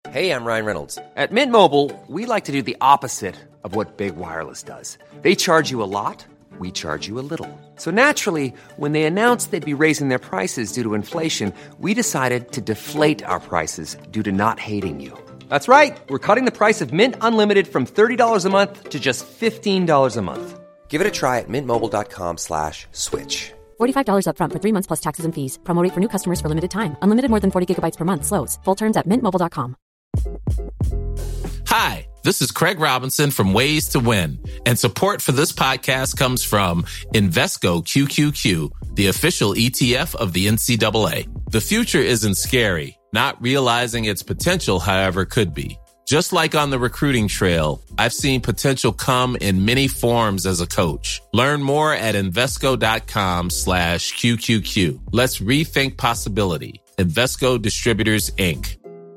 Hey, I'm Ryan Reynolds. At Mint Mobile, we like to do the opposite of what Big Wireless does. They charge you a lot, we charge you a little. So naturally, when they announced they'd be raising their prices due to inflation, we decided to deflate our prices due to not hating you. That's right. We're cutting the price of Mint Unlimited from $30 a month to just $15 a month. Give it a try at mintmobile.com/switch. $45 up front for 3 months plus taxes and fees. Promo rate for new customers for limited time. Unlimited more than 40 gigabytes per month. Slows full terms at mintmobile.com. Hi, this is Craig Robinson from Ways to Win, and support for this podcast comes from Invesco QQQ, the official ETF of the NCAA. The future isn't scary. Not realizing its potential, however, could be. Just like on the recruiting trail, I've seen potential come in many forms as a coach. Learn more at Invesco.com/QQQ. Let's rethink possibility. Invesco Distributors, Inc.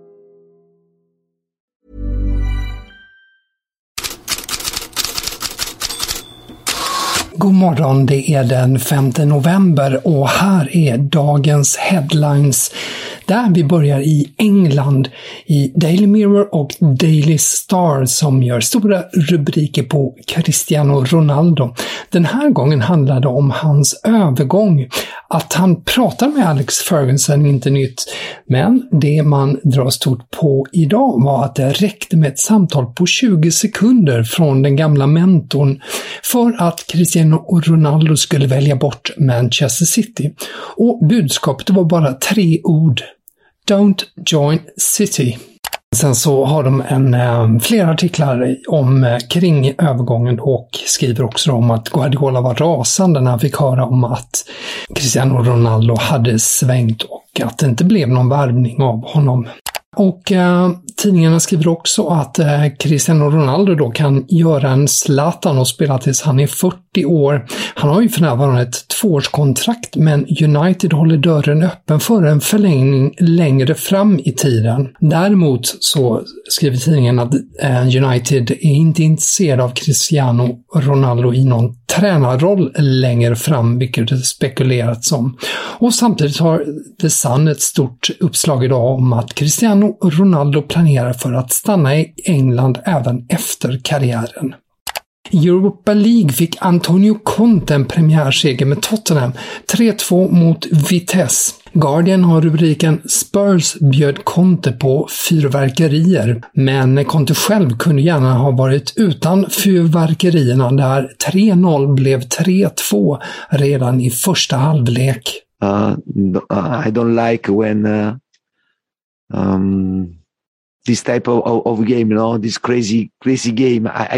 God morgon, det är den 5 november och här är dagens headlines. Där vi börjar i England, i Daily Mirror och Daily Star som gör stora rubriker på Cristiano Ronaldo. Den här gången handlar det om hans övergång. Att han pratar med Alex Ferguson är inte nytt, men det man drar stort på idag var att det räckte med ett samtal på 20 sekunder från den gamla mentorn för att Cristiano Ronaldo skulle välja bort Manchester City. Och budskapet var bara 3 ord. Don't join City. Sen så har de flera artiklar kring övergången och skriver också om att Guardiola var rasande när han fick höra om att Cristiano Ronaldo hade svängt och att det inte blev någon värvning av honom. Och tidningarna skriver också att Cristiano Ronaldo då kan göra en Zlatan och spela tills han är 40 år. Han har ju för närvarande ett 2-årskontrakt, men United håller dörren öppen för en förlängning längre fram i tiden. Däremot så skriver tidningen att United är inte intresserad av Cristiano Ronaldo i någon tränarroll längre fram, vilket det spekulerats om. Och samtidigt har The Sun ett stort uppslag idag om att Cristiano Ronaldo planerar för att stanna i England även efter karriären. I Europa League fick Antonio Conte en premiärseger med Tottenham 3-2 mot Vitesse. Guardian har rubriken Spurs bjöd Conte på fyrverkerier, men Conte själv kunde gärna ha varit utan fyrverkerierna där 3-0 blev 3-2 redan i första halvlek. I don't like when this type of game, you know, this crazy game. I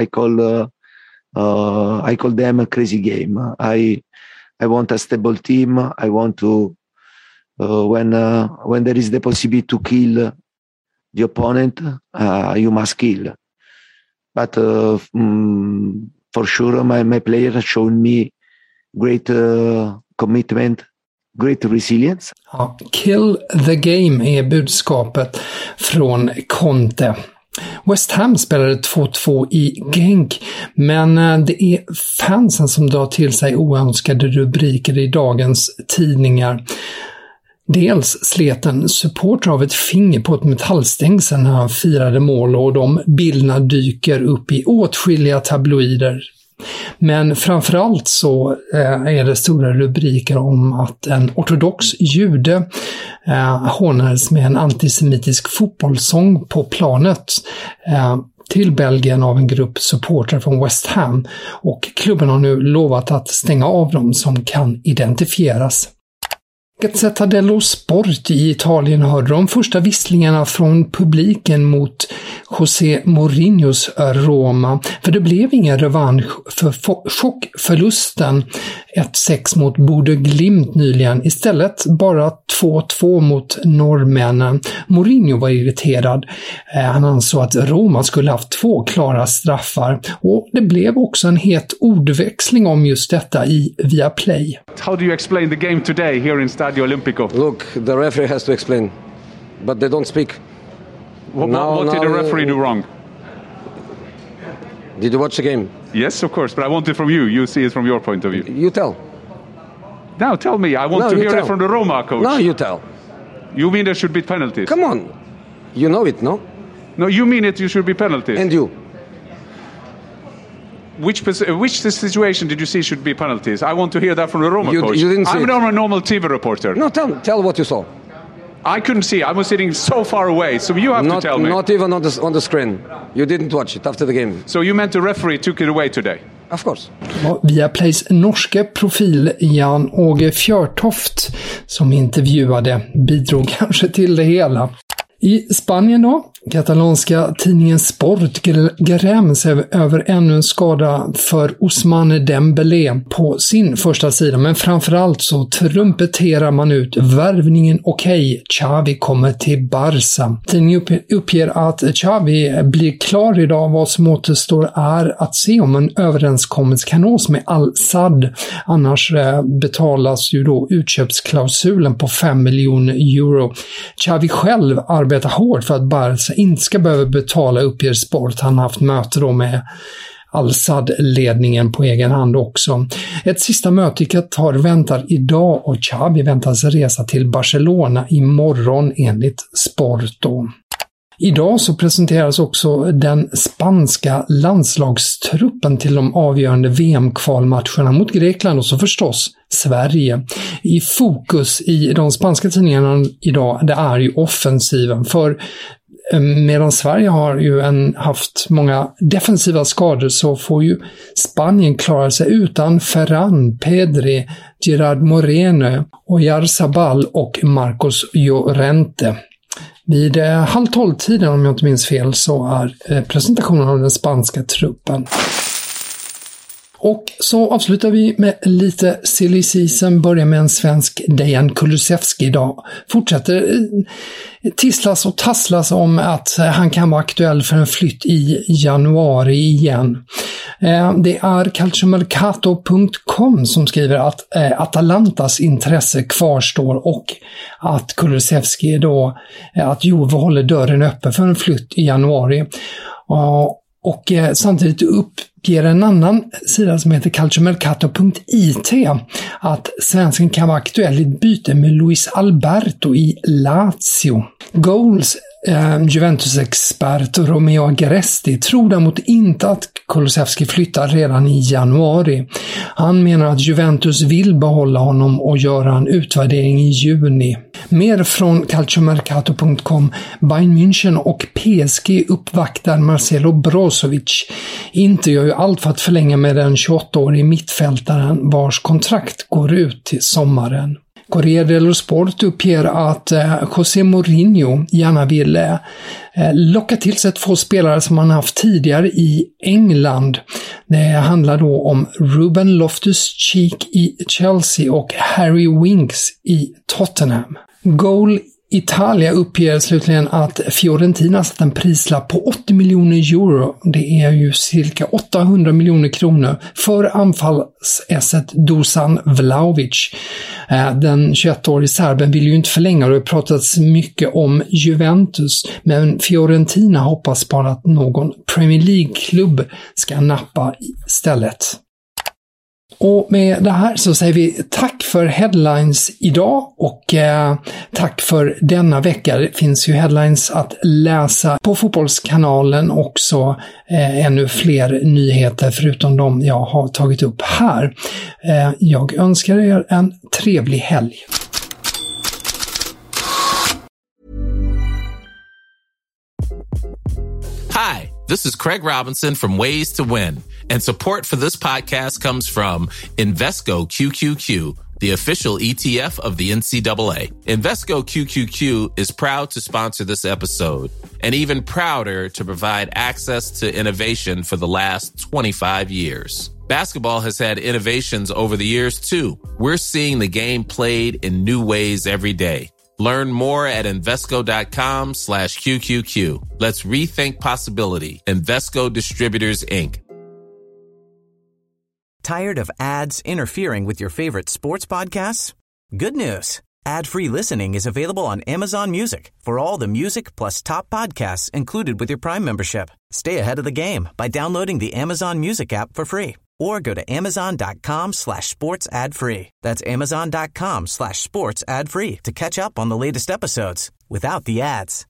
call them a crazy game. I want a stable team. I want to when there is the possibility to kill the opponent, you must kill. But for sure, my players have shown me great commitment. Great resilience. Ja, kill the game är budskapet från Conte. West Ham spelade 2-2 i Genk, men det är fansen som drar till sig oönskade rubriker i dagens tidningar. Dels slet en supporter av ett finger på ett metallstängsel när han firade mål och de bilderna dyker upp i åtskilliga tabloider. Men framförallt så är det stora rubriker om att en ortodox jude hånades med en antisemitisk fotbollssång på planet till Belgien av en grupp supportrar från West Ham, och klubben har nu lovat att stänga av dem som kan identifieras. Gazzetta dello Sport i Italien hörde de första visslingarna från publiken mot José Mourinhos Roma, för det blev ingen revansch för chockförlusten 1-6 mot Bodø Glimt nyligen. Istället bara 2-2 mot norrmännen. Mourinho var irriterad. Han ansåg att Roma skulle haft 2 klara straffar, och det blev också en het ordväxling om just detta i Viaplay. How do you explain the game today here in Stadio Olimpico? Look, the referee has to explain, but they don't speak. What did the referee do wrong? Did you watch the game? Yes, of course, but I want it from you. You see it from your point of view. You tell. Now tell me. I want to hear it from the Roma coach. No, you tell. You mean there should be penalties? Come on. You know it, no? No, you mean it should be penalties. And you? Which situation did you see should be penalties? I want to hear that from the Roma coach. You didn't see I'm not a normal TV reporter. No, tell what you saw. I couldn't see. I was sitting so far away, so you have to tell me. Not even on the screen. You didn't watch it after the game. So you meant the referee took it away today? Of course. Viaplays norske profil Jan Åge Fjörtoft som intervjuade bidrog kanske till det hela. I Spanien då, katalanska tidningen Sport gräms över ännu en skada för Ousmane Dembélé på sin första sida, men framförallt så trumpeterar man ut värvningen okej, Xavi kommer till Barca. Tidningen uppger att Xavi blir klar idag. Vad som återstår är att se om en överenskommelse kan nås med Al-Sadd. Annars betalas ju då utköpsklausulen på 5 miljoner euro. Xavi själv arbetar hårt för att Barca inte ska behöva betala, uppger Sport. Han har haft möte då med Al-Sadd-ledningen på egen hand också. Ett sista möte i Qatar väntar idag och Xavi väntas resa till Barcelona imorgon enligt Sport då. Idag så presenteras också den spanska landslagstruppen till de avgörande VM-kvalmatcherna mot Grekland och så förstås Sverige. I fokus i de spanska tidningarna idag, det är ju offensiven, för medan Sverige har ju haft många defensiva skador så får ju Spanien klara sig utan Ferran, Pedri, Gerard Moreno, Oyarzabal och Marcos Llorente. Vid 11:30 om jag inte minns fel så är presentationen av den spanska truppen. Och så avslutar vi med lite silly season, börjar med en svensk Dejan Kulusevski idag. Fortsätter tisslas och tasslas om att han kan vara aktuell för en flytt i januari igen. Det är calciomercato.com som skriver att Atalantas intresse kvarstår och att Kulusevski då, att Juve håller dörren öppen för en flytt i januari. Och samtidigt uppger en annan sida som heter calciomercato.it att svensken kan vara aktuell i ett byte med Luis Alberto i Lazio. Goals Juventus-expert Romeo Agresti tror däremot inte att Kulusevski flyttar redan i januari. Han menar att Juventus vill behålla honom och göra en utvärdering i juni. Mer från calciomercato.com. Bayern München och PSG uppvaktar Marcelo Brozovic. Inte gör ju allt för att förlänga med den 28-årige mittfältaren vars kontrakt går ut till sommaren. Corriere dello Sport uppger att José Mourinho gärna vill locka till sig två spelare som han haft tidigare i England. Det handlar då om Ruben Loftus-Cheek i Chelsea och Harry Winks i Tottenham. Goal Italia uppger slutligen att Fiorentina satt en prislapp på 80 miljoner euro, det är ju cirka 800 miljoner kronor, för anfallsesset Dusan Vlahovic. Den 21-årige serben vill ju inte förlänga och det har pratats mycket om Juventus, men Fiorentina hoppas bara att någon Premier League-klubb ska nappa istället. Och med det här så säger vi tack för headlines idag och tack för denna vecka. Det finns ju headlines att läsa på Fotbollskanalen också, ännu fler nyheter förutom de jag har tagit upp här. Jag önskar er en trevlig helg. Hi, this is Craig Robinson from Ways to Win, and support for this podcast comes from Invesco QQQ, the official ETF of the NCAA. Invesco QQQ is proud to sponsor this episode, and even prouder to provide access to innovation for the last 25 years. Basketball has had innovations over the years, too. We're seeing the game played in new ways every day. Learn more at Invesco.com/QQQ. Let's rethink possibility. Invesco Distributors, Inc. Tired of ads interfering with your favorite sports podcasts? Good news. Ad-free listening is available on Amazon Music for all the music plus top podcasts included with your Prime membership. Stay ahead of the game by downloading the Amazon Music app for free or go to amazon.com/sports ad free. That's amazon.com/sports ad free to catch up on the latest episodes without the ads.